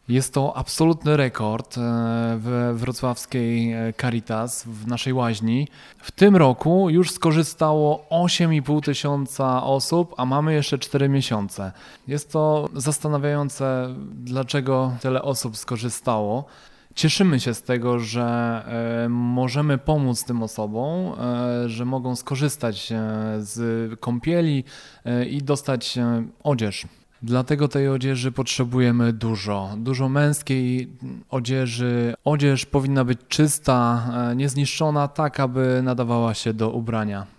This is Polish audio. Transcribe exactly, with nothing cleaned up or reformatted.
Jest to absolutny rekord e, w wrocławskiej e, Caritas, w naszej łaźni. W tym roku już skorzystało osiem i pół tysiąca osób, a mamy jeszcze cztery miesiące. Jest to zastanawiające, dlaczego tyle osób skorzystało. Cieszymy się z tego, że e, możemy pomóc tym osobom, e, że mogą skorzystać e, z kąpieli e, i dostać e, odzież. Dlatego tej odzieży potrzebujemy dużo. Dużo męskiej odzieży. Odzież powinna być czysta, e, niezniszczona, tak aby nadawała się do ubrania.